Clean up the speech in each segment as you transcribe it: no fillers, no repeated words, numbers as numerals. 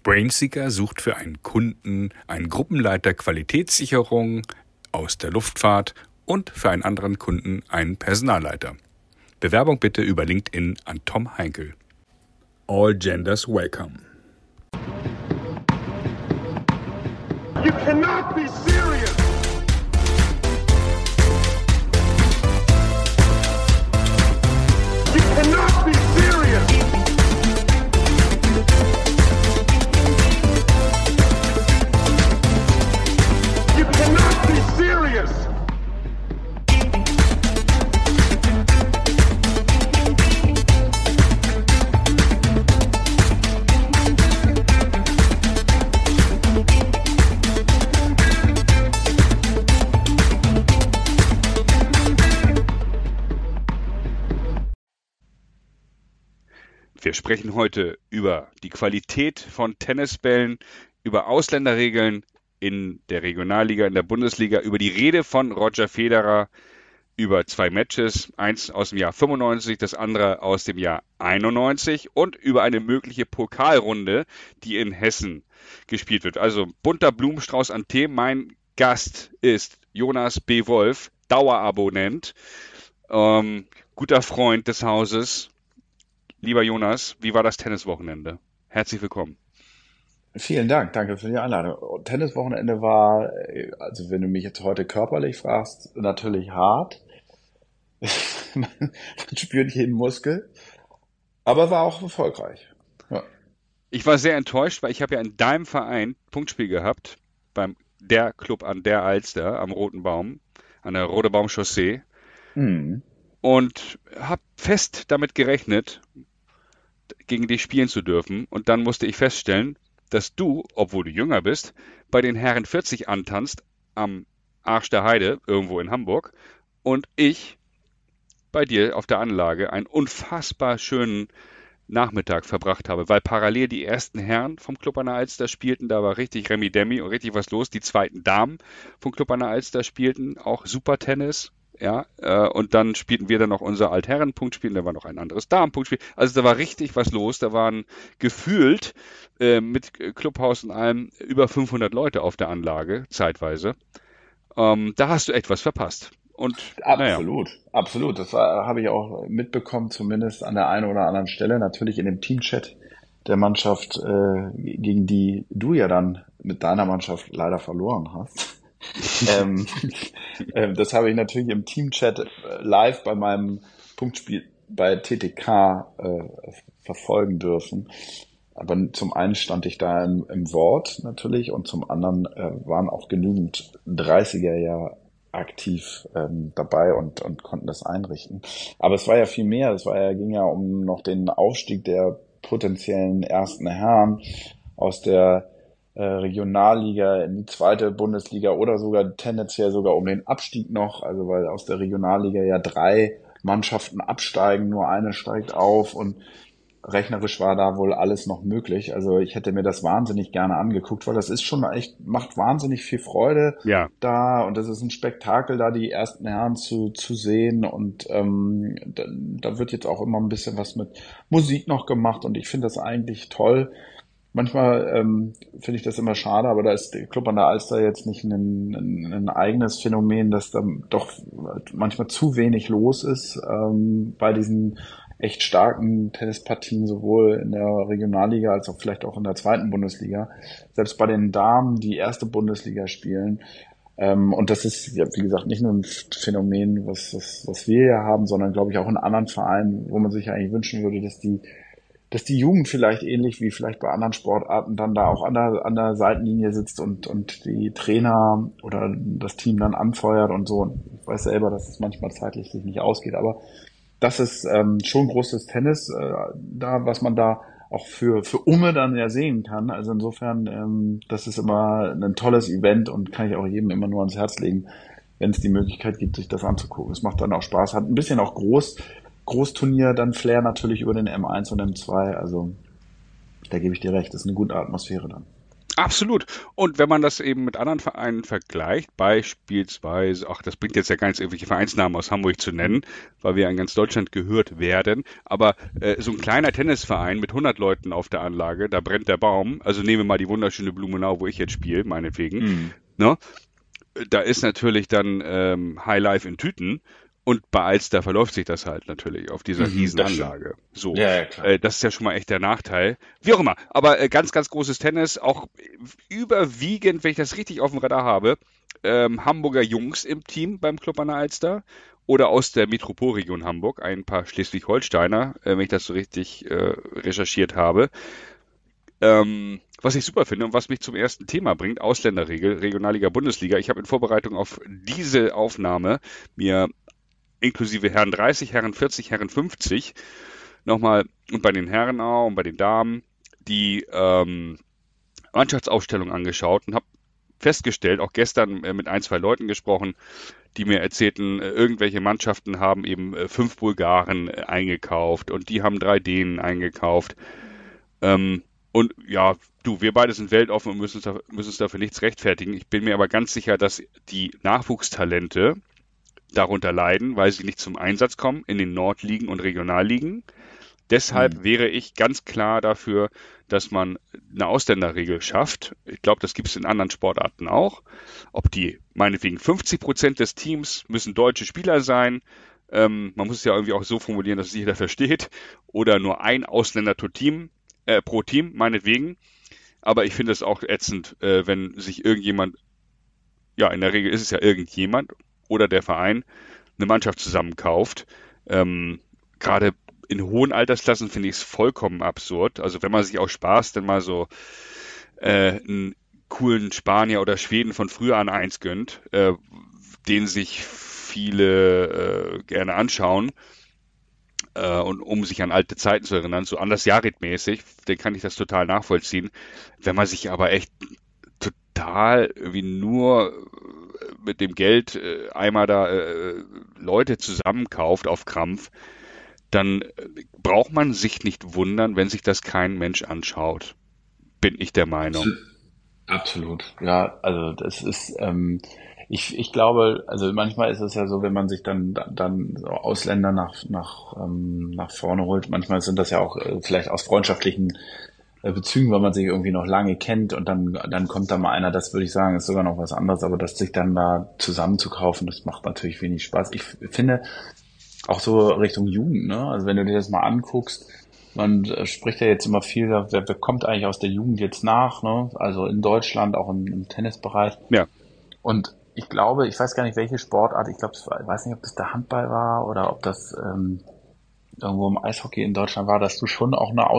Brainseeker sucht für einen Kunden einen Gruppenleiter Qualitätssicherung aus der Luftfahrt und für einen anderen Kunden einen Personalleiter. Bewerbung bitte über LinkedIn an Tom Heinkel. All genders welcome. You cannot be serious. You cannot be serious. You cannot be serious. Wir sprechen heute über die Qualität von Tennisbällen, über Ausländerregeln in der Regionalliga, in der Bundesliga, über die Rede von Roger Federer, über zwei Matches, eins aus dem Jahr 95, das andere aus dem Jahr 91 und über eine mögliche Pokalrunde, die in Hessen gespielt wird. Also bunter Blumenstrauß an Themen. Mein Gast ist Jonas B. Wolf, Dauerabonnent, guter Freund des Hauses. Lieber Jonas, wie war das Tenniswochenende? Herzlich willkommen. Vielen Dank, danke für die Einladung. Tenniswochenende war, also wenn du mich jetzt heute körperlich fragst, natürlich hart. Man spürt jeden Muskel, aber war auch erfolgreich. Ja. Ich war sehr enttäuscht, weil ich habe ja in deinem Verein Punktspiel gehabt, beim der Club an der Alster am Roten Baum, an der Rote Baum Chaussee. Und habe fest damit gerechnet, gegen dich spielen zu dürfen. Und dann musste ich feststellen, dass du, obwohl du jünger bist, bei den Herren 40 antanzt am Arsch der Heide, irgendwo in Hamburg, und ich bei dir auf der Anlage einen unfassbar schönen Nachmittag verbracht habe, weil parallel die ersten Herren vom Club an der Alster spielten, da war richtig Remi-Demi und richtig was los. Die zweiten Damen vom Club an der Alster spielten auch super Tennis. Ja, und dann spielten wir dann noch unser Altherren-Punktspiel, da war noch ein anderes Damen-Punktspiel. Also da war richtig was los, da waren gefühlt mit Clubhaus und allem über 500 Leute auf der Anlage, zeitweise. Da hast du etwas verpasst. Und Absolut, absolut. Das habe ich auch mitbekommen, zumindest an der einen oder anderen Stelle. Natürlich in dem Teamchat der Mannschaft, gegen die du ja dann mit deiner Mannschaft leider verloren hast. Das habe ich natürlich im Teamchat live bei meinem Punktspiel bei TTK verfolgen dürfen. Aber zum einen stand ich da im Wort natürlich und zum anderen waren auch genügend 30er ja aktiv dabei und konnten das einrichten. Aber es war ja viel mehr. Ging ja um noch den Aufstieg der potenziellen ersten Herren aus der Regionalliga in die zweite Bundesliga oder sogar tendenziell sogar um den Abstieg noch, also weil aus der Regionalliga ja 3 Mannschaften absteigen, nur eine steigt auf und rechnerisch war da wohl alles noch möglich. Also ich hätte mir das wahnsinnig gerne angeguckt, weil das ist schon echt, macht wahnsinnig viel Freude da und das ist ein Spektakel, da die ersten Herren zu sehen und da wird jetzt auch immer ein bisschen was mit Musik noch gemacht und ich finde das eigentlich toll. Manchmal finde ich das immer schade, aber da ist der Club an der Alster jetzt nicht ein eigenes Phänomen, dass da doch manchmal zu wenig los ist bei diesen echt starken Tennispartien, sowohl in der Regionalliga als auch vielleicht auch in der zweiten Bundesliga. Selbst bei den Damen, die erste Bundesliga spielen. Und das ist, ja, wie gesagt, nicht nur ein Phänomen, was wir hier haben, sondern glaube ich auch in anderen Vereinen, wo man sich eigentlich wünschen würde, dass die Jugend vielleicht ähnlich wie vielleicht bei anderen Sportarten dann da auch an der Seitenlinie sitzt und die Trainer oder das Team dann anfeuert und so. Und ich weiß selber, dass es manchmal zeitlich sich nicht ausgeht, aber das ist schon großes Tennis, da was man da auch für Umme dann ja sehen kann. Also insofern, das ist immer ein tolles Event und kann ich auch jedem immer nur ans Herz legen, wenn es die Möglichkeit gibt, sich das anzugucken. Es macht dann auch Spaß, hat ein bisschen auch Großturnier, dann Flair natürlich über den M1 und M2, also da gebe ich dir recht, das ist eine gute Atmosphäre dann. Absolut. Und wenn man das eben mit anderen Vereinen vergleicht, beispielsweise, das bringt jetzt ja gar nichts, irgendwelche Vereinsnamen aus Hamburg zu nennen, weil wir in ganz Deutschland gehört werden, aber so ein kleiner Tennisverein mit 100 Leuten auf der Anlage, da brennt der Baum, also nehmen wir mal die wunderschöne Blumenau, wo ich jetzt spiele, meinetwegen, ne? Da ist natürlich dann High Life in Tüten. Und bei Alster verläuft sich das halt natürlich auf dieser Riesenanlage. So, Ja, klar. das ist ja schon mal echt der Nachteil. Wie auch immer, aber ganz, ganz großes Tennis, auch überwiegend, wenn ich das richtig auf dem Radar habe, Hamburger Jungs im Team beim Club an der Alster oder aus der Metropolregion Hamburg, ein paar Schleswig-Holsteiner, wenn ich das so richtig recherchiert habe. Was ich super finde und was mich zum ersten Thema bringt, Ausländerregel, Regionalliga, Bundesliga. Ich habe in Vorbereitung auf diese Aufnahme mir inklusive Herren 30, Herren 40, Herren 50 nochmal und bei den Herren auch und bei den Damen die Mannschaftsaufstellung angeschaut und habe festgestellt, auch gestern mit ein, zwei Leuten gesprochen, die mir erzählten, irgendwelche Mannschaften haben eben 5 Bulgaren eingekauft und die haben 3 Dänen eingekauft. Und ja, wir beide sind weltoffen und müssen uns dafür nichts rechtfertigen. Ich bin mir aber ganz sicher, dass die Nachwuchstalente darunter leiden, weil sie nicht zum Einsatz kommen in den Nordligen und Regionalligen. Deshalb wäre ich ganz klar dafür, dass man eine Ausländerregel schafft. Ich glaube, das gibt es in anderen Sportarten auch. Ob die meinetwegen 50% des Teams müssen deutsche Spieler sein. Man muss es ja irgendwie auch so formulieren, dass es jeder versteht. Oder nur ein Ausländer pro Team, meinetwegen. Aber ich finde es auch ätzend, wenn sich irgendjemand, ja, in der Regel ist es ja irgendjemand oder der Verein, eine Mannschaft zusammenkauft. Gerade in hohen Altersklassen finde ich es vollkommen absurd. Also wenn man sich auch Spaß dann mal so einen coolen Spanier oder Schweden von früher an eins gönnt, den sich viele gerne anschauen, und um sich an alte Zeiten zu erinnern, so Anders Jared-mäßig, dann kann ich das total nachvollziehen. Wenn man sich aber echt total wie nur mit dem Geld einmal da Leute zusammenkauft auf Krampf, dann braucht man sich nicht wundern, wenn sich das kein Mensch anschaut. Bin ich der Meinung. Absolut. Ja, also das ist, ich glaube, also manchmal ist es ja so, wenn man sich dann so Ausländer nach vorne holt, manchmal sind das ja auch vielleicht aus freundschaftlichen Bezügen, weil man sich irgendwie noch lange kennt und dann kommt da mal einer, das würde ich sagen, ist sogar noch was anderes, aber das sich dann da zusammenzukaufen, das macht natürlich wenig Spaß. Ich finde auch so Richtung Jugend, ne? Also wenn du dir das mal anguckst, man spricht ja jetzt immer viel, wer kommt eigentlich aus der Jugend jetzt nach, ne? Also in Deutschland, auch im Tennisbereich. Ja. Und ich glaube, ich weiß gar nicht, welche Sportart, ich glaube, ich weiß nicht, ob das der Handball war oder ob das irgendwo im Eishockey in Deutschland war, dass du schon auch eine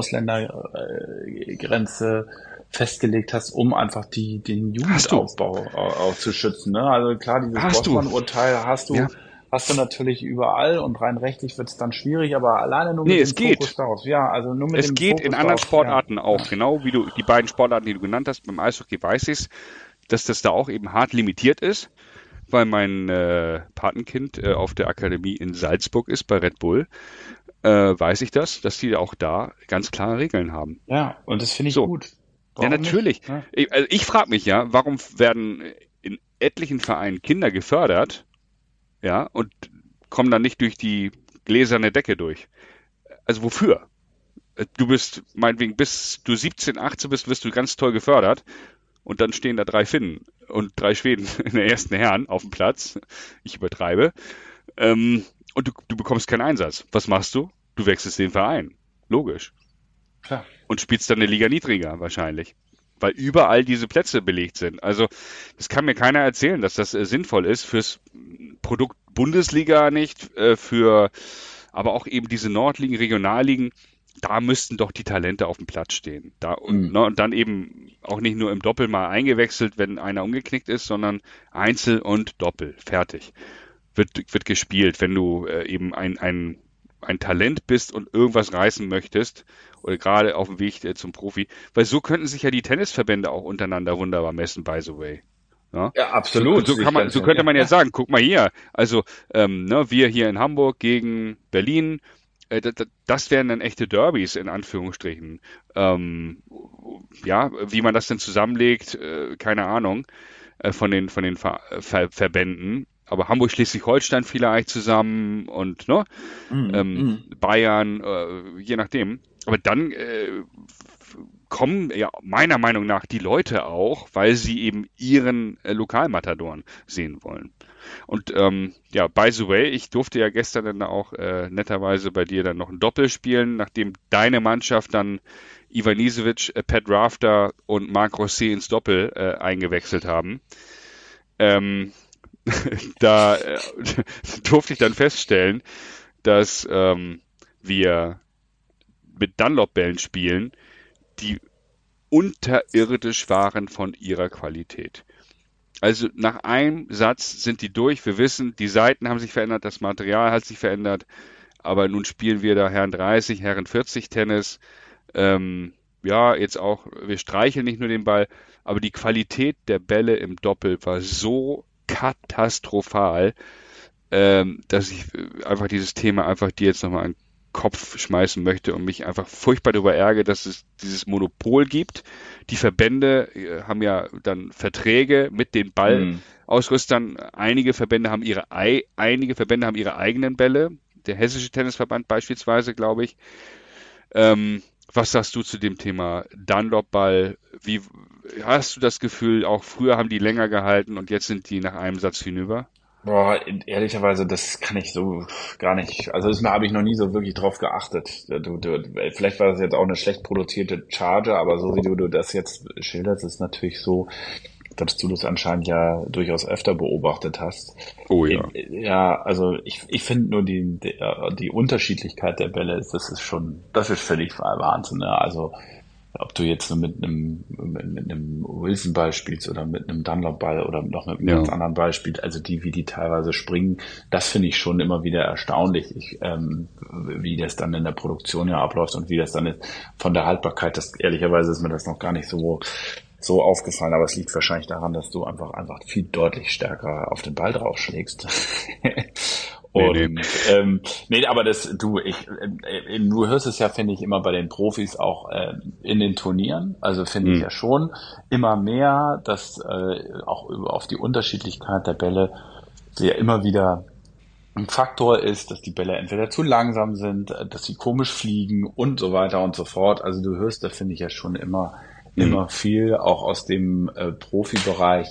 Ausländergrenze festgelegt hast, um einfach den Jugendaufbau auch zu schützen. Ne? Also klar, dieses Bosman-Urteil hast du natürlich überall und rein rechtlich wird es dann schwierig, aber alleine nur mit dem Fokus darauf. Ja, also nur mit es dem geht Fokus in anderen darauf, Sportarten auch, genau wie du die beiden Sportarten, die du genannt hast, beim Eishockey weiß ich, dass das da auch eben hart limitiert ist, weil mein Patenkind auf der Akademie in Salzburg ist, bei Red Bull, weiß ich das, dass die auch da ganz klare Regeln haben. Ja, und das finde ich gut. Warum ja, natürlich. Ja? Ich frage mich ja, warum werden in etlichen Vereinen Kinder gefördert, ja, und kommen dann nicht durch die gläserne Decke durch? Also wofür? Du bist, meinetwegen, bis du 17, 18 bist, wirst du ganz toll gefördert. Und dann stehen da 3 Finnen und 3 Schweden in der ersten Herren auf dem Platz. Ich übertreibe. Und du bekommst keinen Einsatz. Was machst du? Du wechselst den Verein. Logisch. Klar. Und spielst dann eine Liga niedriger wahrscheinlich. Weil überall diese Plätze belegt sind. Also das kann mir keiner erzählen, dass das sinnvoll ist fürs Produkt Bundesliga nicht, aber auch eben diese Nordligen, Regionalligen. Da müssten doch die Talente auf dem Platz stehen. Und dann eben auch nicht nur im Doppel mal eingewechselt, wenn einer umgeknickt ist, sondern Einzel und Doppel. Fertig. Wird gespielt. Wenn du eben ein Talent bist und irgendwas reißen möchtest oder gerade auf dem Weg zum Profi. Weil so könnten sich ja die Tennisverbände auch untereinander wunderbar messen, by the way. Ja, absolut. So könnte man ja sagen, guck mal hier. Also wir hier in Hamburg gegen Berlin, das wären dann echte Derbys in Anführungsstrichen. wie man das denn zusammenlegt, keine Ahnung, von den Verbänden. Aber Hamburg, Schleswig-Holstein vielleicht zusammen und Bayern, je nachdem. Aber dann kommen ja meiner Meinung nach die Leute auch, weil sie eben ihren Lokalmatadoren sehen wollen. Und by the way, ich durfte ja gestern dann auch netterweise bei dir dann noch ein Doppel spielen, nachdem deine Mannschaft dann Ivan Nisevic, Pat Rafter und Marc Rosset ins Doppel eingewechselt haben. Da durfte ich dann feststellen, dass wir mit Dunlop-Bällen spielen, die unterirdisch waren von ihrer Qualität. Also nach einem Satz sind die durch. Wir wissen, die Seiten haben sich verändert, das Material hat sich verändert, aber nun spielen wir da Herren 30, Herren 40 Tennis. Jetzt auch, wir streicheln nicht nur den Ball, aber die Qualität der Bälle im Doppel war so katastrophal, dass ich einfach dieses Thema einfach dir jetzt nochmal an den Kopf schmeißen möchte und mich einfach furchtbar darüber ärgere, dass es dieses Monopol gibt. Die Verbände haben ja dann Verträge mit den Ballausrüstern. Einige Verbände haben ihre eigenen Bälle. Der Hessische Tennisverband beispielsweise, glaube ich. Was sagst du zu dem Thema Dunlop-Ball? Wie hast du das Gefühl, auch früher haben die länger gehalten und jetzt sind die nach einem Satz hinüber? Boah, ehrlicherweise, das kann ich so gar nicht, also das habe ich noch nie so wirklich drauf geachtet. Vielleicht war das jetzt auch eine schlecht produzierte Charge, aber so wie du das jetzt schilderst, ist natürlich so, dass du das anscheinend ja durchaus öfter beobachtet hast. Oh ja. Ja, also ich finde nur die Unterschiedlichkeit der Bälle, das ist völlig Wahnsinn. Ne? Also ob du jetzt mit einem Wilson-Ball spielst oder mit einem Dunlop-Ball oder noch mit einem ganz anderen Ball spielst, also wie die teilweise springen, das finde ich schon immer wieder erstaunlich, wie das dann in der Produktion ja abläuft und wie das dann ist von der Haltbarkeit. Ehrlicherweise ist mir das noch gar nicht so aufgefallen, aber es liegt wahrscheinlich daran, dass du einfach viel deutlich stärker auf den Ball draufschlägst. Und aber du hörst es ja, finde ich, immer bei den Profis auch in den Turnieren. Also finde ich ja schon immer mehr, dass auch auf die Unterschiedlichkeit der Bälle ja immer wieder ein Faktor ist, dass die Bälle entweder zu langsam sind, dass sie komisch fliegen und so weiter und so fort. Also du hörst da, finde ich, ja schon immer viel, auch aus dem Profibereich.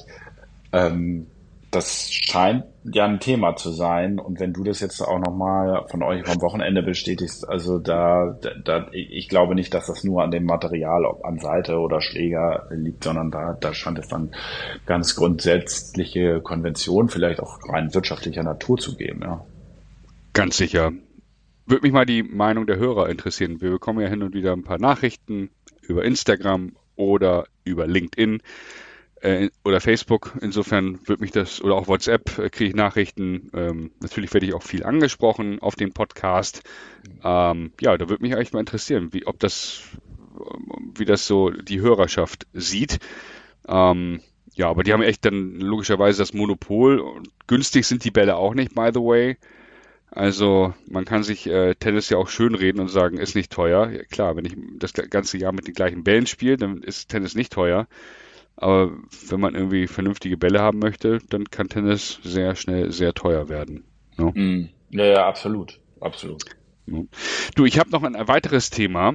Das scheint ja ein Thema zu sein. Und wenn du das jetzt auch nochmal von euch am Wochenende bestätigst, also ich glaube nicht, dass das nur an dem Material, ob an Seite oder Schläger liegt, sondern da scheint es dann ganz grundsätzliche Konventionen, vielleicht auch rein wirtschaftlicher Natur zu geben, ja. Ganz sicher. Würde mich mal die Meinung der Hörer interessieren. Wir bekommen ja hin und wieder ein paar Nachrichten über Instagram oder über LinkedIn oder Facebook. Insofern würde mich das, oder auch WhatsApp, kriege ich Nachrichten. Natürlich werde ich auch viel angesprochen auf dem Podcast. Da würde mich echt mal interessieren, wie das so die Hörerschaft sieht. Aber die haben echt dann logischerweise das Monopol. Und günstig sind die Bälle auch nicht, by the way. Also man kann sich Tennis ja auch schönreden und sagen, ist nicht teuer. Ja, klar, wenn ich das ganze Jahr mit den gleichen Bällen spiele, dann ist Tennis nicht teuer. Aber wenn man irgendwie vernünftige Bälle haben möchte, dann kann Tennis sehr schnell sehr teuer werden. No? Ja, absolut. Du, ich habe noch ein weiteres Thema,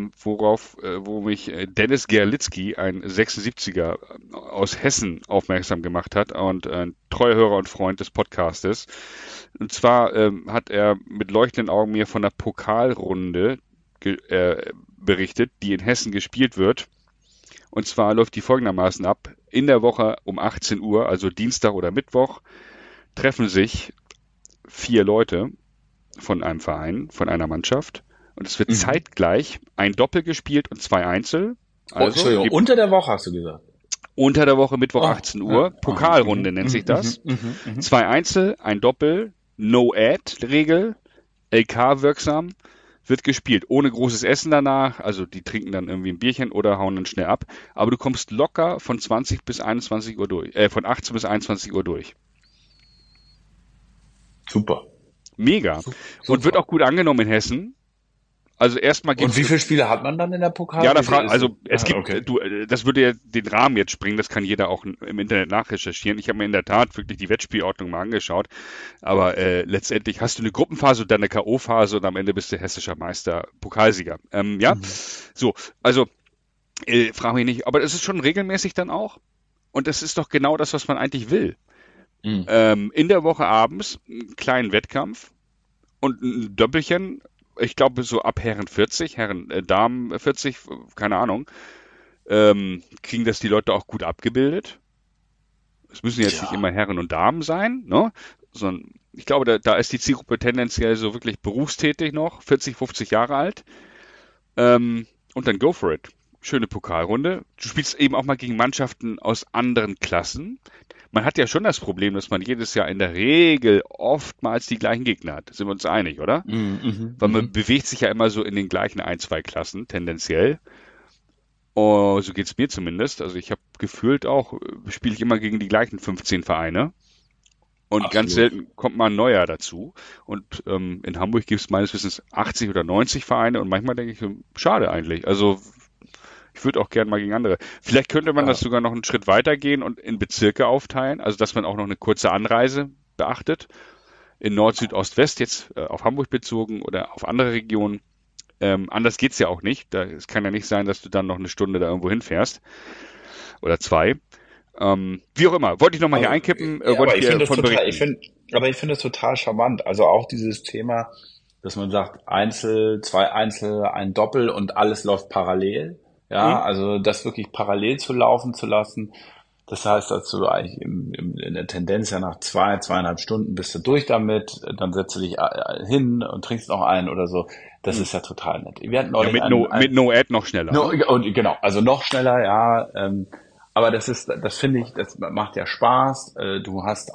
wo mich Dennis Gerlitzky, ein 76er aus Hessen, aufmerksam gemacht hat und ein treuer Hörer und Freund des Podcastes. Und zwar hat er mit leuchtenden Augen mir von der Pokalrunde berichtet, die in Hessen gespielt wird. Und zwar läuft die folgendermaßen ab. In der Woche um 18 Uhr, also Dienstag oder Mittwoch, treffen sich 4 Leute von einem Verein, von einer Mannschaft. Und es wird zeitgleich ein Doppel gespielt und 2 Einzel. Also unter der Woche hast du gesagt? Unter der Woche, Mittwoch 18 Uhr. Pokalrunde nennt sich das. 2 Einzel, ein Doppel, No-Ad-Regel, LK wirksam. Wird gespielt, ohne großes Essen danach, also die trinken dann irgendwie ein Bierchen oder hauen dann schnell ab, aber du kommst locker von 20 bis 21 Uhr durch, von 18 bis 21 Uhr durch. Super. Mega. Super. Und wird auch gut angenommen in Hessen. Also erstmal Und wie viele Spiele hat man dann in der Pokal? Ja, es gibt, okay. das würde ja den Rahmen jetzt springen, das kann jeder auch im Internet nachrecherchieren. Ich habe mir in der Tat wirklich die Wettspielordnung mal angeschaut, aber letztendlich hast du eine Gruppenphase und dann eine K.O.-Phase und am Ende bist du hessischer Meister, Pokalsieger. So, also frage mich nicht, aber es ist schon regelmäßig dann auch und das ist doch genau das, was man eigentlich will. In der Woche abends einen kleinen Wettkampf und ein Doppelchen. Ich glaube, so ab Herren 40, Damen 40, keine Ahnung, kriegen das die Leute auch gut abgebildet. Es müssen jetzt nicht immer Herren und Damen sein, ne? Sondern ich glaube, da ist die Zielgruppe tendenziell so wirklich berufstätig noch, 40, 50 Jahre alt. Und dann go for it. Schöne Pokalrunde. Du spielst eben auch mal gegen Mannschaften aus anderen Klassen. Man hat ja schon das Problem, dass man jedes Jahr in der Regel oftmals die gleichen Gegner hat. Sind wir uns einig, oder? Weil man bewegt sich ja immer so in den gleichen 1-2 Klassen, tendenziell. Oh, so geht's mir zumindest. Also ich habe gefühlt auch, spiele ich immer gegen die gleichen 15 Vereine. Und Absolut. Ganz selten kommt mal ein neuer dazu. Und in Hamburg gibt es meines Wissens 80 oder 90 Vereine. Und manchmal denke ich, schade eigentlich. Also ich würde auch gerne mal gegen andere. Vielleicht könnte man das sogar noch einen Schritt weiter gehen und in Bezirke aufteilen, also dass man auch noch eine kurze Anreise beachtet. In Nord, Süd, Ost, West, jetzt auf Hamburg bezogen oder auf andere Regionen. Anders geht's ja auch nicht. Es kann ja nicht sein, dass du dann noch eine Stunde da irgendwo hinfährst. Oder 2. Wie auch immer. Wollte ich nochmal hier einkippen. Ich finde das total charmant. Also auch dieses Thema, dass man sagt, Einzel, 2 Einzel, ein Doppel und alles läuft parallel. Ja, also das wirklich parallel laufen zu lassen. Das heißt, dass du eigentlich in der Tendenz ja nach 2,5 Stunden bist du durch damit, dann setzt du dich hin und trinkst noch einen oder so. Das ist ja total nett. Wir hatten neulich mit No-Ad noch schneller. Genau, also noch schneller, ja. Aber das finde ich, das macht ja Spaß. Du hast,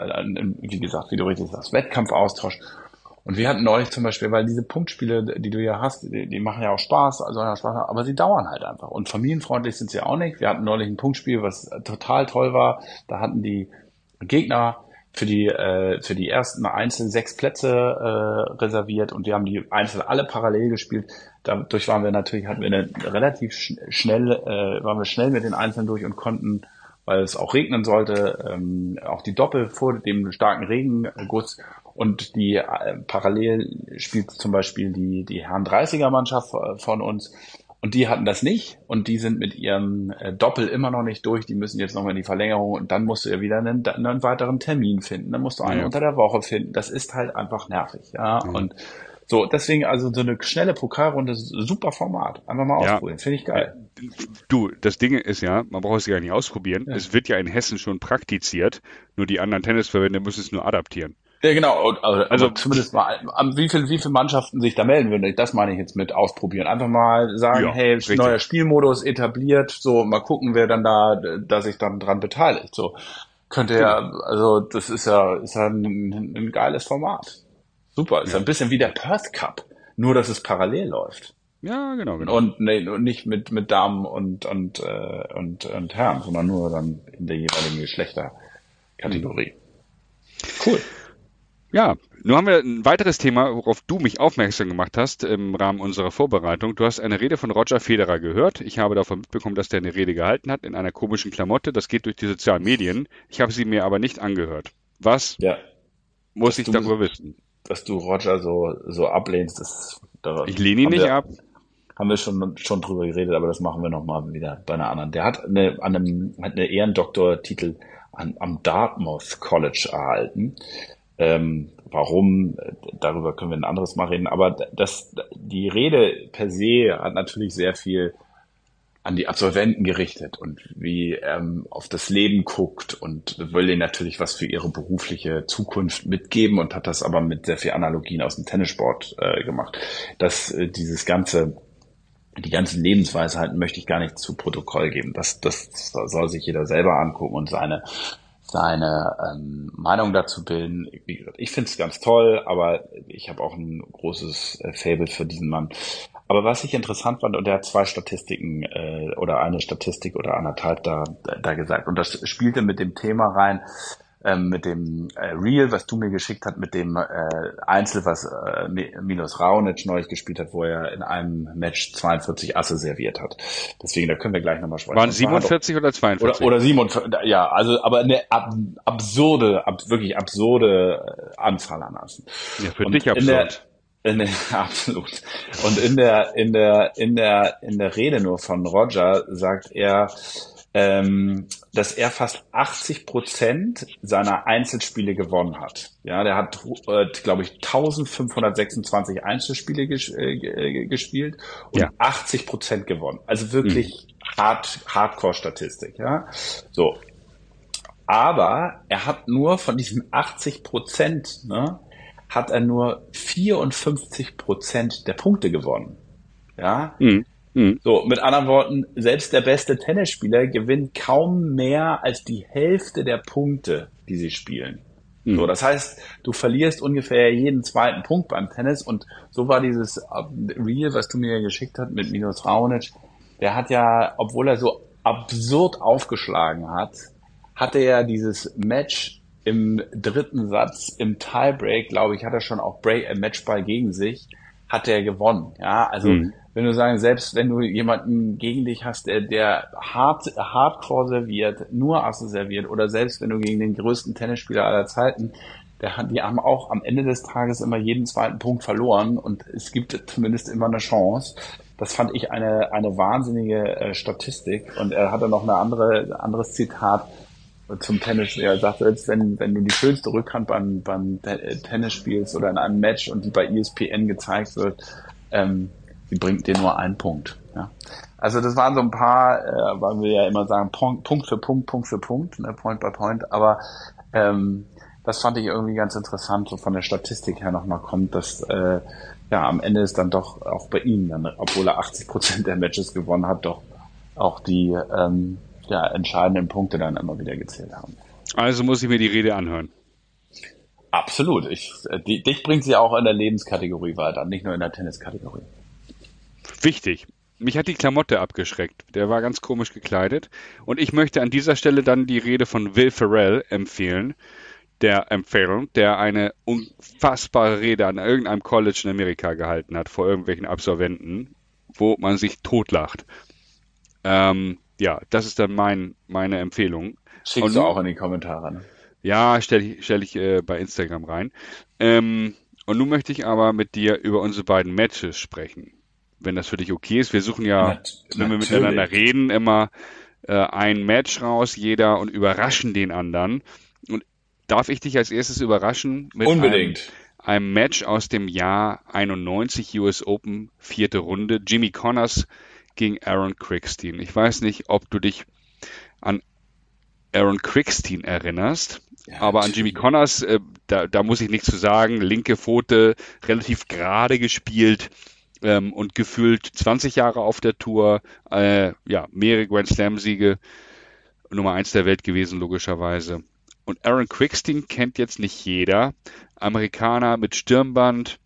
wie gesagt, wie du richtig sagst, Wettkampfaustausch. Und wir hatten neulich zum Beispiel, weil diese Punktspiele, die du ja hast, die machen ja auch Spaß, aber sie dauern halt einfach. Und familienfreundlich sind sie auch nicht. Wir hatten neulich ein Punktspiel, was total toll war. Da hatten die Gegner für die ersten Einzel 6 Plätze reserviert und wir haben die Einzel alle parallel gespielt. Dadurch hatten wir relativ schnell, waren wir schnell mit den Einzelnen durch und konnten, weil es auch regnen sollte, auch die Doppel vor dem starken Regenguss. Und die parallel spielt zum Beispiel die Herren 30er Mannschaft von uns. Und die hatten das nicht. Und die sind mit ihrem Doppel immer noch nicht durch. Die müssen jetzt nochmal in die Verlängerung. Und dann musst du ja wieder einen weiteren Termin finden. Dann musst du einen unter der Woche finden. Das ist halt einfach nervig. Ja. Und so, deswegen also so eine schnelle Pokalrunde, super Format. Einfach mal ausprobieren. Finde ich geil. Du, das Ding ist ja, man braucht es ja nicht ausprobieren. Ja. Es wird ja in Hessen schon praktiziert. Nur die anderen Tennisverbände müssen es nur adaptieren. Ja, genau. Also zumindest mal, wie viele Mannschaften sich da melden würden. Das meine ich jetzt mit ausprobieren. Einfach mal sagen, hey, richtig. Neuer Spielmodus etabliert. So, mal gucken, wer dann da sich dann dran beteiligt. So, könnte ja, also das ist ja ein geiles Format. Super. Ist ja ein bisschen wie der Perth Cup. Nur, dass es parallel läuft. Ja, genau. Und nicht mit Damen und Herren, sondern nur dann in der jeweiligen Geschlechterkategorie. Cool. Ja, nun haben wir ein weiteres Thema, worauf du mich aufmerksam gemacht hast im Rahmen unserer Vorbereitung. Du hast eine Rede von Roger Federer gehört. Ich habe davon mitbekommen, dass der eine Rede gehalten hat in einer komischen Klamotte. Das geht durch die sozialen Medien. Ich habe sie mir aber nicht angehört. Was muss ich darüber wissen? Dass du Roger so ablehnst, ich lehne ihn nicht ab. Haben wir schon drüber geredet, aber das machen wir nochmal wieder bei einer anderen. Der hat eine Ehrendoktortitel am Dartmouth College erhalten. Warum, darüber können wir ein anderes Mal reden, aber die Rede per se hat natürlich sehr viel an die Absolventen gerichtet und wie auf das Leben guckt und will ihnen natürlich was für ihre berufliche Zukunft mitgeben und hat das aber mit sehr viel Analogien aus dem Tennissport gemacht. Die ganzen Lebensweisheiten möchte ich gar nicht zu Protokoll geben. Das soll sich jeder selber angucken und seine Meinung dazu bilden. Wie gesagt, ich finde es ganz toll, aber ich habe auch ein großes Faible für diesen Mann. Aber was ich interessant fand, und er hat 2 Statistiken oder eine Statistik oder anderthalb da gesagt, und das spielte mit dem Thema rein, mit dem Reel, was du mir geschickt hast, mit dem Einzel, was Milos Raonic neulich gespielt hat, wo er in einem Match 42 Asse serviert hat. Deswegen, da können wir gleich nochmal sprechen. Waren 47 oder 42? Oder 47, ja, also aber eine wirklich absurde Anzahl an Assen. Ja, für dich absurd. Absolut. Und in der Rede nur von Roger sagt er, dass er fast 80% seiner Einzelspiele gewonnen hat. Ja, der hat, glaube ich, 1526 Einzelspiele gespielt und 80% gewonnen. Also wirklich Hardcore-Statistik, ja. So. Aber er hat nur von diesen 80%, ne, hat er nur 54% der Punkte gewonnen. Ja. So, mit anderen Worten, selbst der beste Tennisspieler gewinnt kaum mehr als die Hälfte der Punkte, die sie spielen. So, das heißt, du verlierst ungefähr jeden zweiten Punkt beim Tennis und so war dieses Reel, was du mir geschickt hast mit Milos Raonic, der hat ja, obwohl er so absurd aufgeschlagen hat, hatte er dieses Match im dritten Satz, im Tiebreak, glaube ich, hat er schon auch Matchball gegen sich, hat er gewonnen. Ja, also wenn du sagst, selbst wenn du jemanden gegen dich hast, der Hardcore serviert, nur Asse serviert, oder selbst wenn du gegen den größten Tennisspieler aller Zeiten, die haben auch am Ende des Tages immer jeden zweiten Punkt verloren und es gibt zumindest immer eine Chance. Das fand ich eine wahnsinnige Statistik und er hatte noch anderes Zitat zum Tennis. Er sagt, selbst wenn du die schönste Rückhand beim Tennis spielst oder in einem Match und die bei ESPN gezeigt wird, die bringt dir nur einen Punkt. Ja. Also das waren so ein paar, weil wir ja immer sagen, Punkt für Punkt, ne, Point by Point, aber das fand ich irgendwie ganz interessant, so von der Statistik her nochmal kommt, dass am Ende ist dann doch auch bei ihm, dann, obwohl er 80% der Matches gewonnen hat, doch auch die entscheidenden Punkte dann immer wieder gezählt haben. Also muss ich mir die Rede anhören. Absolut. Dich bringt sie auch in der Lebenskategorie weiter, nicht nur in der Tenniskategorie. Wichtig. Mich hat die Klamotte abgeschreckt. Der war ganz komisch gekleidet. Und ich möchte an dieser Stelle dann die Rede von Will Ferrell empfehlen, der eine unfassbare Rede an irgendeinem College in Amerika gehalten hat, vor irgendwelchen Absolventen, wo man sich totlacht. Das ist dann meine Empfehlung. Schickst du auch in die Kommentare, ne? Ja, stell ich bei Instagram rein. Und nun möchte ich aber mit dir über unsere beiden Matches sprechen. Wenn das für dich okay ist. Wir suchen ja, wenn wir miteinander reden, immer ein Match raus, jeder, und überraschen den anderen. Und darf ich dich als erstes überraschen mit einem Match aus dem Jahr 91 US Open, 4. Runde, Jimmy Connors gegen Aaron Krickstein. Ich weiß nicht, ob du dich an Aaron Krickstein erinnerst, aber an Jimmy Connors, da muss ich nichts zu sagen. Linke Pfote, relativ gerade gespielt und gefühlt 20 Jahre auf der Tour, mehrere Grand Slam-Siege, Nummer 1 der Welt gewesen, logischerweise. Und Aaron Krickstein kennt jetzt nicht jeder. Amerikaner mit Stirnband,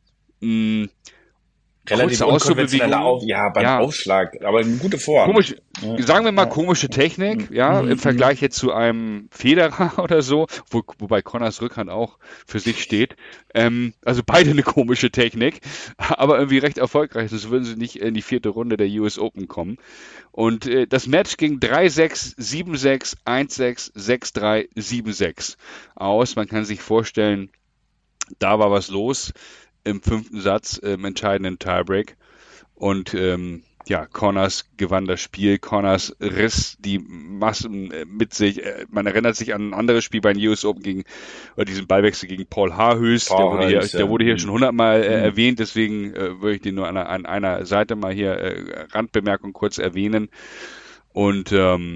relativ unkonventioneller Aufschlag, aber eine gute Form. Sagen wir mal komische Technik, im Vergleich jetzt zu einem Federer oder so, wobei Connors Rückhand auch für sich steht. Also beide eine komische Technik, aber irgendwie recht erfolgreich, sonst würden sie nicht in die 4. Runde der US Open kommen. Und das Match ging 3-6, 7-6, 1-6, 6-3, 7-6 aus. Man kann sich vorstellen, da war was los im 5. Satz, im entscheidenden Tiebreak. Und Connors gewann das Spiel. Connors riss die Massen mit sich. Man erinnert sich an ein anderes Spiel bei den US Open diesen Ballwechsel gegen Paul Haarhus. Der wurde hier schon 100-mal erwähnt, deswegen würde ich den nur an einer Seite mal hier Randbemerkung kurz erwähnen. Und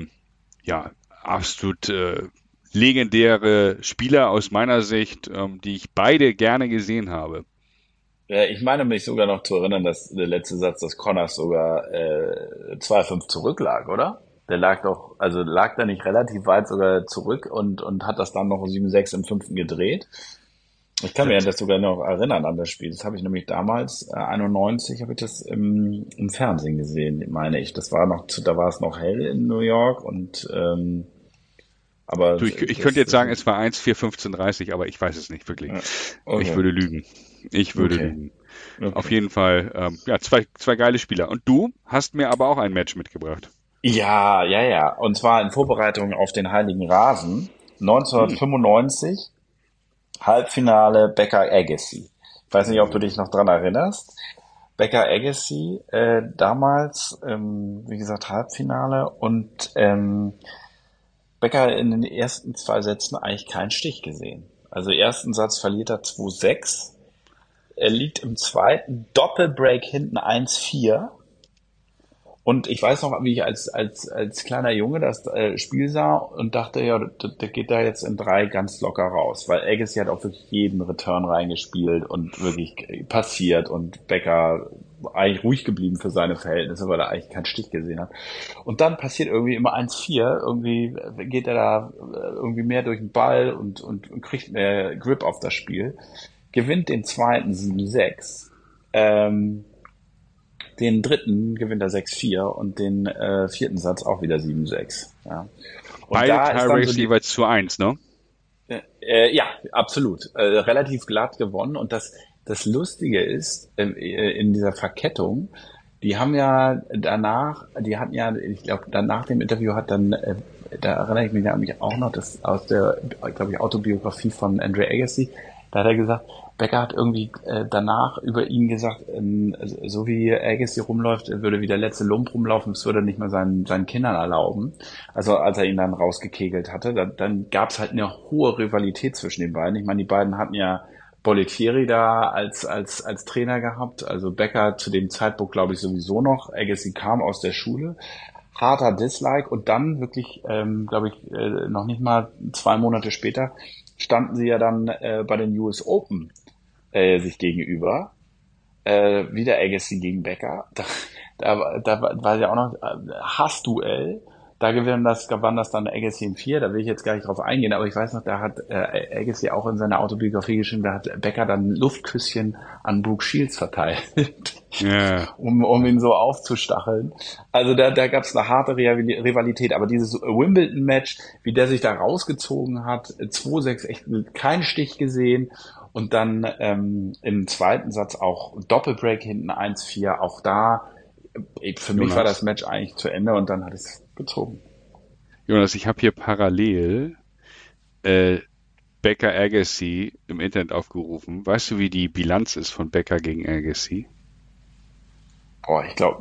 absolut legendäre Spieler aus meiner Sicht, die ich beide gerne gesehen habe. Ja, ich meine mich sogar noch zu erinnern, dass der letzte Satz, dass Connors sogar 2-5 zurücklag, oder? Der lag da nicht relativ weit sogar zurück und hat das dann noch 7-6 im 5. gedreht. Ich kann mir das sogar noch erinnern an das Spiel. Das habe ich nämlich damals, 91, habe ich das im Fernsehen gesehen, meine ich. Da war es noch hell in New York und Aber Du, ich könnte jetzt sagen, es war 1-4-15-30, aber ich weiß es nicht wirklich. Ja, okay. Ich würde lügen. Okay. Auf jeden Fall, zwei geile Spieler. Und du hast mir aber auch ein Match mitgebracht. Ja. Und zwar in Vorbereitung auf den Heiligen Rasen 1995, Halbfinale Becker Agassi. Ich weiß nicht, ob du dich noch dran erinnerst. Becker Agassi, damals, wie gesagt, Halbfinale und Becker in den ersten 2 Sätzen eigentlich keinen Stich gesehen. Also ersten Satz verliert er 2-6. Er liegt im zweiten Doppelbreak hinten 1-4. Und ich weiß noch, wie ich als kleiner Junge das Spiel sah und dachte, ja, der geht da jetzt in 3 ganz locker raus. Weil Agassi hat auch wirklich jeden Return reingespielt und wirklich passiert und Becker eigentlich ruhig geblieben für seine Verhältnisse, weil er eigentlich keinen Stich gesehen hat. Und dann passiert irgendwie immer 1-4, irgendwie geht er da irgendwie mehr durch den Ball und kriegt mehr Grip auf das Spiel, gewinnt den zweiten 7-6, den dritten gewinnt er 6-4 und den vierten Satz auch wieder 7-6. Ja. Und Beide da ist dann Tie-Race so jeweils zu 1, ne? ja, absolut. Relativ glatt gewonnen. Und das Lustige ist, in dieser Verkettung, die hatten ja, ich glaube, dann nach dem Interview hat dann, da erinnere ich mich nämlich auch noch, das aus der, glaube ich, Autobiografie von Andre Agassi, da hat er gesagt, Becker hat irgendwie danach über ihn gesagt, so wie Agassi rumläuft, würde wie der letzte Lump rumlaufen, das würde er nicht mehr seinen Kindern erlauben. Also als er ihn dann rausgekegelt hatte, dann gab es halt eine hohe Rivalität zwischen den beiden. Ich meine, die beiden hatten ja Bollettieri da als Trainer gehabt, also Becker zu dem Zeitpunkt, glaube ich, sowieso noch. Agassi kam aus der Schule. Harter Dislike und dann wirklich, glaube ich, noch nicht mal 2 Monate später standen sie ja dann bei den US Open sich gegenüber. Wieder Agassi gegen Becker. Da war ja auch noch Hassduell. Da gewann das dann Agassi in 4. Da will ich jetzt gar nicht drauf eingehen, aber ich weiß noch, da hat Agassi auch in seiner Autobiografie geschrieben, da hat Becker dann Luftküsschen an Brooke Shields verteilt, um ihn so aufzustacheln. Also da gab es eine harte Rivalität, aber dieses Wimbledon-Match, wie der sich da rausgezogen hat, 2-6, echt keinen Stich gesehen und dann im zweiten Satz auch Doppelbreak hinten 1-4, auch da, für mich war das Match eigentlich zu Ende und dann hat es gezogen. Jonas, ich habe hier parallel Becker Agassi im Internet aufgerufen. Weißt du, wie die Bilanz ist von Becker gegen Agassi? Ich glaube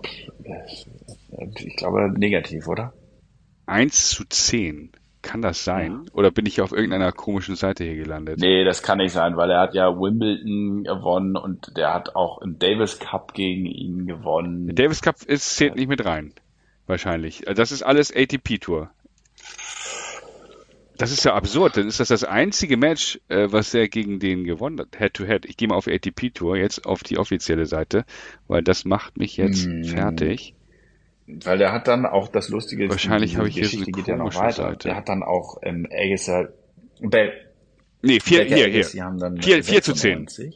negativ, oder? 1-10. Kann das sein? Ja. Oder bin ich auf irgendeiner komischen Seite hier gelandet? Nee, das kann nicht sein, weil er hat ja Wimbledon gewonnen und der hat auch im Davis Cup gegen ihn gewonnen. Der Davis Cup zählt nicht mit rein. Wahrscheinlich. Das ist alles ATP-Tour. Das ist ja absurd. Dann ist das einzige Match, was er gegen den gewonnen hat. Head-to-Head. Ich gehe mal auf ATP-Tour, jetzt auf die offizielle Seite, weil das macht mich jetzt fertig. Weil der hat dann auch das Lustige... Wahrscheinlich habe ich hier so eine geht ja noch komische weiter. Seite. Der hat dann auch Agassi... Nee, 4-10.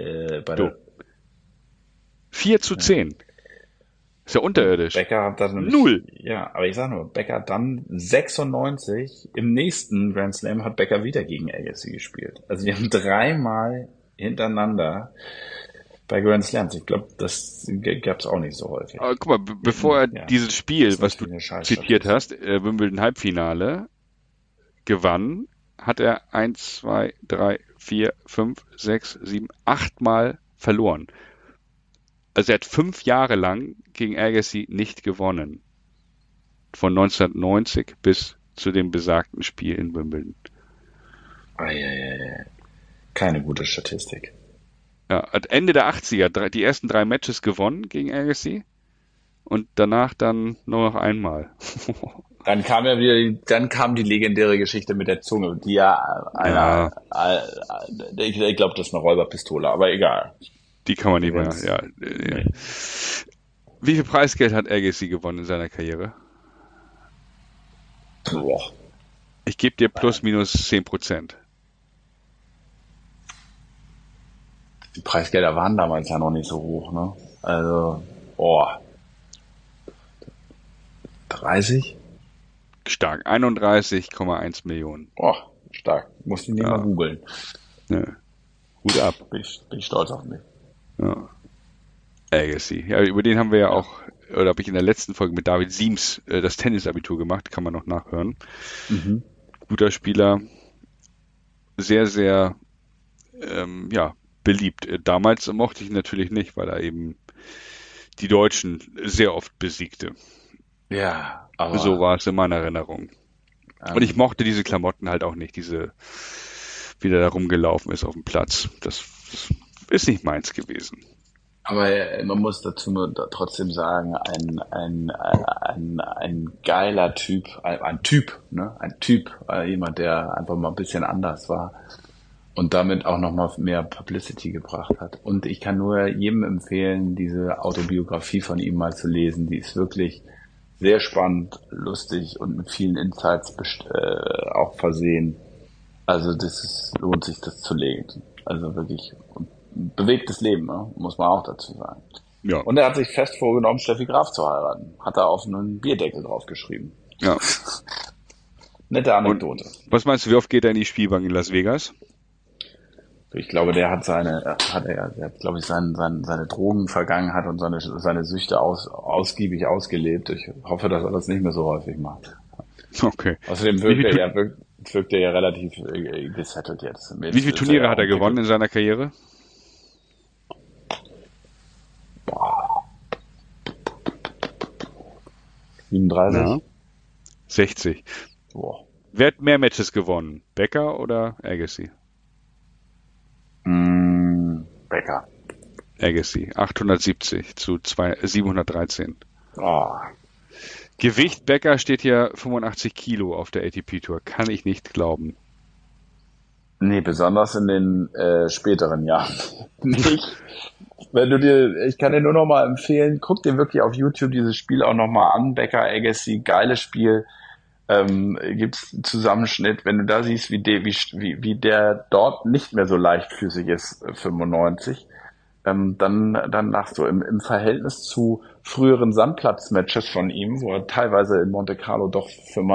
4-10. Ist ja unterirdisch. Becker hat dann 0. Ja, aber ich sag nur, Becker hat dann 96, im nächsten Grand Slam hat Becker wieder gegen Agassi gespielt. Also die haben 3-mal hintereinander bei Grand Slams. Ich glaube, das gab's auch nicht so häufig. Aber guck mal, bevor er dieses Spiel, was du zitiert hast, Wimbledon Halbfinale, gewann, hat er 1, 2, 3, 4, 5, 6, 7, 8 Mal verloren. Also er hat 5 Jahre lang gegen Agassi nicht gewonnen. Von 1990 bis zu dem besagten Spiel in Wimbledon. Keine gute Statistik. Ja, at Ende der 80er die ersten 3 Matches gewonnen gegen Agassi und danach dann nur noch einmal. Dann kam die legendäre Geschichte mit der Zunge, die ich glaube, das ist eine Räuberpistole, aber egal. Die kann man nicht mehr, ja. Nee. Wie viel Preisgeld hat Agassi gewonnen in seiner Karriere? Boah. Ich gebe dir plus minus 10%. Die Preisgelder waren damals ja noch nicht so hoch, ne? Also, 30? Stark. 31,1 Millionen. Boah, stark. Muss ich nicht mal googeln. Ja. Hut ab. Bin ich stolz auf mich. Ja. Agassi. Ja, über den haben wir ja auch, oder habe ich in der letzten Folge mit David Siems das Tennisabitur gemacht, kann man noch nachhören. Mhm. Guter Spieler, sehr, sehr beliebt. Damals mochte ich ihn natürlich nicht, weil er eben die Deutschen sehr oft besiegte. Ja, aber So war es in meiner Erinnerung. Und ich mochte diese Klamotten halt auch nicht, wie der da rumgelaufen ist auf dem Platz. Das ist nicht meins gewesen. Aber man muss dazu nur trotzdem sagen, ein geiler Typ, ein Typ, jemand, der einfach mal ein bisschen anders war und damit auch nochmal mehr Publicity gebracht hat. Und ich kann nur jedem empfehlen, diese Autobiografie von ihm mal zu lesen. Die ist wirklich sehr spannend, lustig und mit vielen Insights auch versehen. Also lohnt sich, das zu lesen. Also wirklich bewegtes Leben, ne? Muss man auch dazu sagen. Ja. Und er hat sich fest vorgenommen, Steffi Graf zu heiraten. Hat er auf einen Bierdeckel draufgeschrieben. Ja. Nette Anekdote. Und was meinst du, wie oft geht er in die Spielbank in Las Vegas? Ich glaube, der hat seine Drogenvergangenheit und seine Süchte ausgiebig ausgelebt. Ich hoffe, dass er das nicht mehr so häufig macht. Okay. Außerdem wirkt er ja relativ gesettelt jetzt. Wie viele Turniere hat er gewonnen in seiner Karriere? 37? Ja. 60. Boah. Wer hat mehr Matches gewonnen? Becker oder Agassi? Becker. Agassi. 870 zu 713. Oh. Gewicht Becker steht hier 85 Kilo auf der ATP-Tour. Kann ich nicht glauben. Nee, besonders in den späteren Jahren nicht. Ich kann dir nur noch mal empfehlen, guck dir wirklich auf YouTube dieses Spiel auch noch mal an. Becker, Agassi, geiles Spiel. Gibt's einen Zusammenschnitt, wenn du da siehst, wie der dort nicht mehr so leichtfüßig ist, 95, dann lachst du. Im Verhältnis zu früheren Sandplatz-Matches von ihm, wo er teilweise in Monte Carlo doch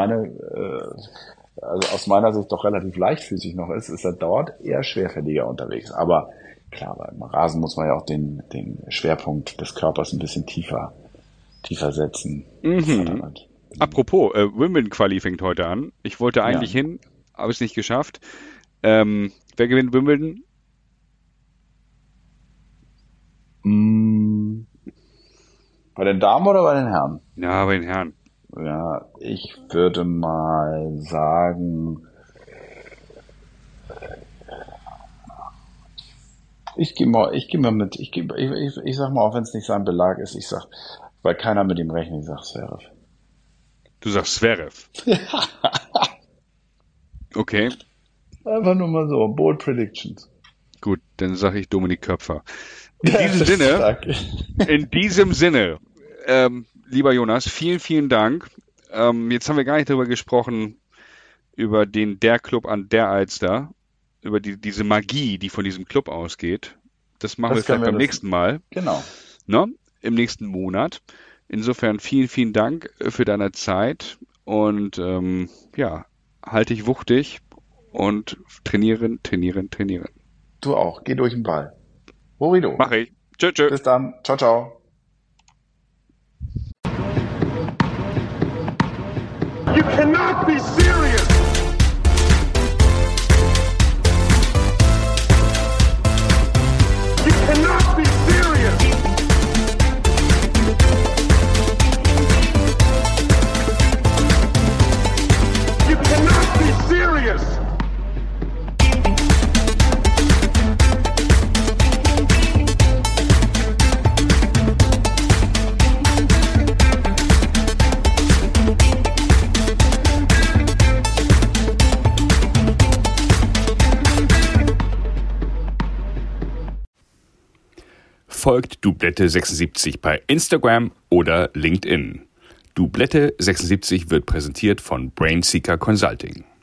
also aus meiner Sicht doch relativ leichtfüßig noch ist er dort eher schwerfälliger unterwegs. Aber klar, beim Rasen muss man ja auch den Schwerpunkt des Körpers ein bisschen tiefer setzen. Mhm. Apropos, Wimbledon-Quali fängt heute an. Ich wollte eigentlich hin, habe es nicht geschafft. Wer gewinnt Wimbledon? Bei den Damen oder bei den Herren? Ja, bei den Herren. Ja, ich würde mal sagen, ich sag mal, auch wenn es nicht sein Belag ist, weil keiner mit ihm rechnet, ich sag Zverev. Du sagst Zverev. Okay. Einfach nur mal so, bold predictions. Gut, dann sage ich Dominik Köpfer. In diesem Sinne, lieber Jonas, vielen, vielen Dank. Jetzt haben wir gar nicht darüber gesprochen, über der Club an der Alster, über diese Magie, die von diesem Club ausgeht. Das machen wir vielleicht beim nächsten Mal. Genau. Im nächsten Monat. Insofern vielen, vielen Dank für deine Zeit und halte dich wuchtig und trainieren. Du auch. Geh durch den Ball. Horido. Mach ich. Tschö. Bis dann. Ciao, ciao. You cannot be serious! You cannot be serious! You cannot be serious! Folgt Dublette 76 bei Instagram oder LinkedIn. Dublette 76 wird präsentiert von Brainseeker Consulting.